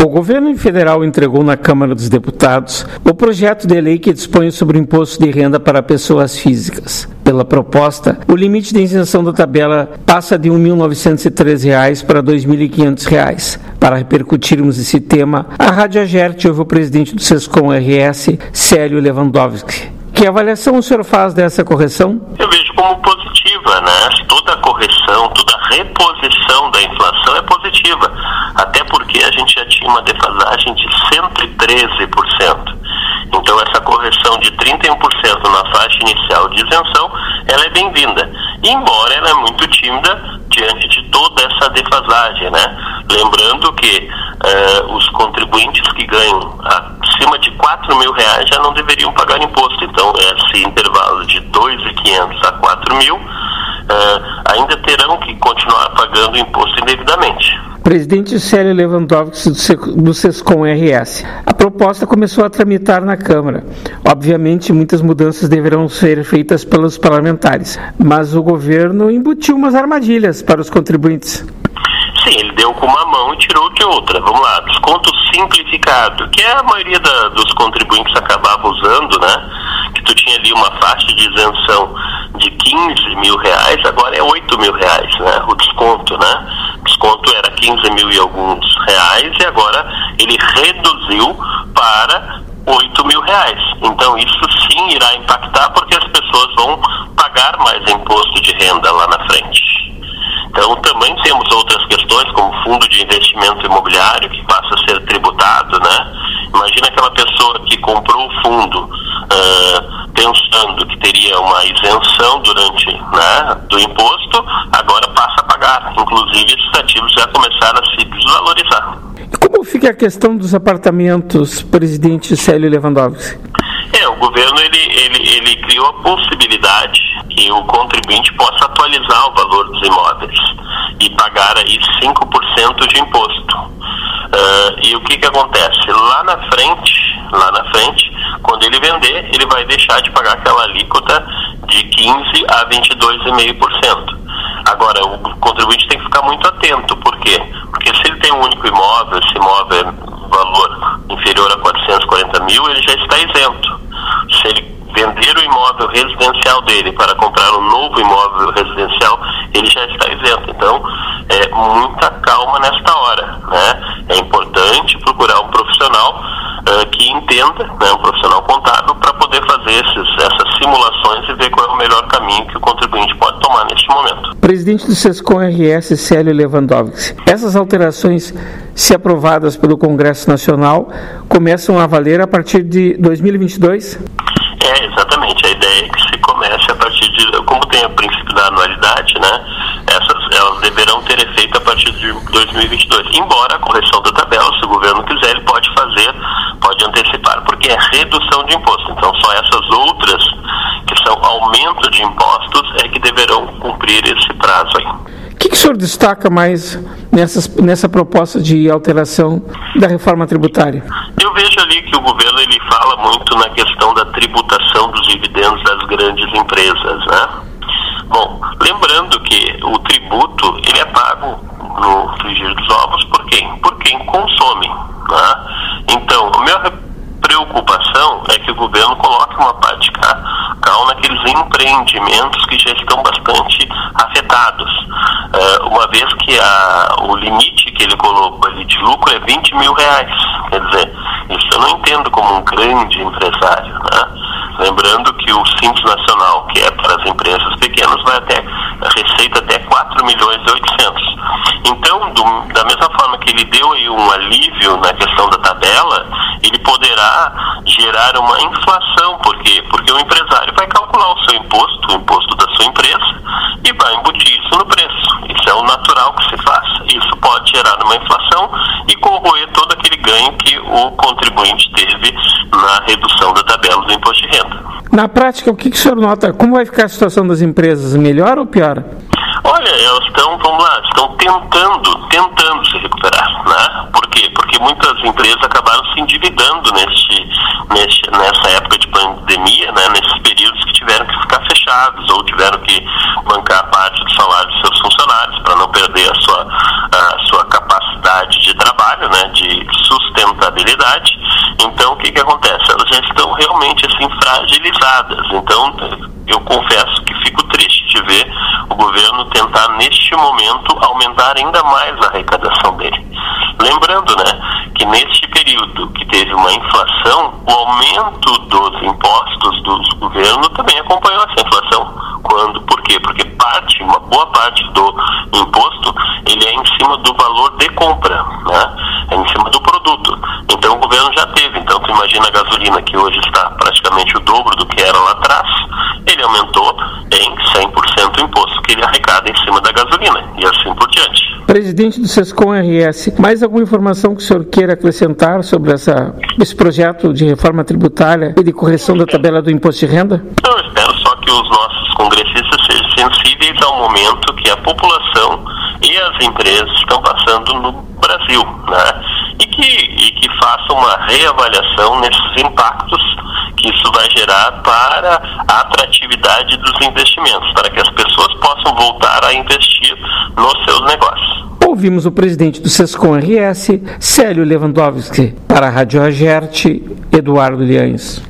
O governo federal entregou na Câmara dos Deputados o projeto de lei que dispõe sobre o imposto de renda para pessoas físicas. Pela proposta, o limite de isenção da tabela passa de R$ 1.913 para R$ 2.500. Para repercutirmos esse tema, a Rádio Agerte ouve o presidente do SESCOM-RS, Célio Lewandowski. Que avaliação o senhor faz dessa correção? Eu vejo como positiva, né? Toda a correção, toda a reposição da inflação é positiva, até porque a gente já tinha uma defasagem de 113%. Então essa correção de 31% na faixa inicial de isenção, ela é bem-vinda, embora ela é muito tímida diante de toda essa defasagem, né? Lembrando que os contribuintes que ganham acima de R$ 4.000 já não deveriam pagar imposto. Então esse intervalo de 2.500 a 4.000 ainda terão que continuar pagando imposto indevidamente. Presidente Célio Lewandowski do SESCOM-RS. A proposta começou a tramitar na Câmara. Obviamente, muitas mudanças deverão ser feitas pelos parlamentares, mas o governo embutiu umas armadilhas para os contribuintes. Sim, ele deu com uma mão e tirou de outra. Vamos lá, desconto simplificado, que a maioria dos contribuintes acabava usando, né? Que tu tinha ali uma faixa de isenção de R$15.000, agora é R$8.000, né? O desconto, né? O desconto era 15.000 e alguns reais e agora ele reduziu para R$8.000. Então isso sim irá impactar porque as pessoas vão pagar mais imposto de renda lá na frente. Então também temos outras questões, como fundo de investimento imobiliário, que passa a ser tributado, né? Imagina aquela pessoa que comprou o fundo pensando que teria uma isenção durante, né, do imposto, agora passa a pagar. Inclusive esses ativos já começaram a se desvalorizar. E como fica a questão dos apartamentos, presidente Célio Lewandowski? O governo ele criou a possibilidade que o contribuinte possa atualizar o valor dos imóveis e pagar aí 5% de imposto. E o que acontece? Lá na frente, quando ele vender, ele vai deixar de pagar aquela alíquota de 15% a 22,5%. Agora, o contribuinte tem que ficar muito atento. Por quê? Porque se ele tem um único imóvel, esse imóvel é valor inferior a 440 mil, ele já está isento. Se ele vender o imóvel residencial dele para comprar um novo imóvel residencial, ele já está isento. Então, muita calma nesta hora, né? É importante procurar um profissional que entenda, né, um profissional contábil, para poder fazer essas simulações e ver qual é o melhor caminho que o contribuinte pode tomar neste momento. Presidente do SESCOM-RS, Célio Lewandowski. Essas alterações, se aprovadas pelo Congresso Nacional, começam a valer a partir de 2022? Exatamente. A ideia é que se comece a partir de, como tem o princípio da anualidade, né? Elas deverão ter efeito a partir de 2022. Embora a correção da tabela, se o governo quiser, ele pode antecipar, porque é redução de imposto. Então, só essas outras, que são aumento de impostos, é que deverão cumprir esse prazo aí. O que o senhor destaca mais nessa proposta de alteração da reforma tributária? Eu vejo ali que o governo ele fala muito na questão da tributação dos dividendos das grandes empresas, né? Bom, lembrando que o tributo ele é pago no frigir dos ovos por quem? Por quem consome, né? Então, a minha preocupação é que o governo coloque uma pá de cal naqueles empreendimentos que já estão bastante afetados, uma vez que o limite que ele colocou ali de lucro é R$20.000. Quer dizer, isso eu não entendo como um grande empresário, né? Lembrando que o Simples Nacional, que é para as empresas pequenas, vai até a receita até 4.800.000. Então, da mesma forma que ele deu aí um alívio na questão da tabela, ele poderá gerar uma inflação. Por quê? Porque o empresário vai calcular o seu imposto, o imposto da sua empresa, e vai embutir isso no preço. Isso é o natural que se faz. Isso pode gerar uma inflação e corroer todo aquele ganho que o contribuinte teve na redução da tabela do imposto de renda. Na prática, o que o senhor nota? Como vai ficar a situação das empresas? Melhor ou pior? Olha, elas estão tentando se recuperar, né? Por quê? Porque muitas empresas acabaram se endividando nessa época de pandemia, né? Nesses períodos que tiveram que ficar fechados ou tiveram que bancar parte do salário dos seus funcionários para não perder a sua capacidade de trabalho, né? De aposentabilidade. Então, o que acontece? Elas já estão realmente assim fragilizadas. Então, eu confesso que fico triste de ver o governo tentar, neste momento, aumentar ainda mais a arrecadação dele. Lembrando, que neste período que teve uma inflação, o aumento dos impostos do governo também acompanhou essa inflação. Por quê? Porque uma boa parte do imposto, ele é em cima do valor de compra, é em cima do produto. Então o governo já teve. Então tu imagina a gasolina, que hoje está praticamente o dobro do que era lá atrás, ele aumentou em 100% o imposto que ele arrecada em cima da gasolina, e assim por diante. Presidente do SESCOM-RS, mais alguma informação que o senhor queira acrescentar sobre esse projeto de reforma tributária e de correção da tabela do imposto de renda? Eu espero só que os nossos congressistas sejam sensíveis ao momento que a população e as empresas estão passando no Brasil, e que façam uma reavaliação nesses impactos que isso vai gerar para a atratividade dos investimentos, para que as pessoas possam voltar a investir nos seus negócios. Ouvimos o presidente do SESCOM-RS, Célio Lewandowski. Para a Rádio Agerte, Eduardo Liães.